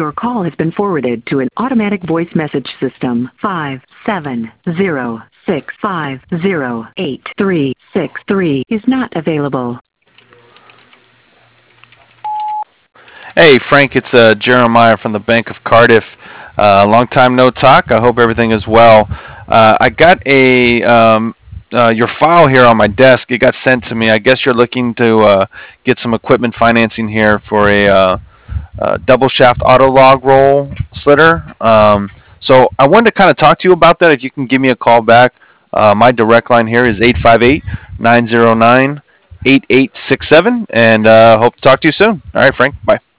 Your call has been forwarded to an automatic voice message system. 57065083363 is not available. Hey, Frank, it's Jeremiah from the Bank of Cardiff. Long time no talk. I hope everything is well. I got your file here on my desk. It got sent to me. I guess you're looking to get some equipment financing here for a double shaft auto log roll slitter. So I wanted to kind of talk to you about that. If you can give me a call back, my direct line here is 858-909-8867, and hope to talk to you soon. All right, Frank, bye.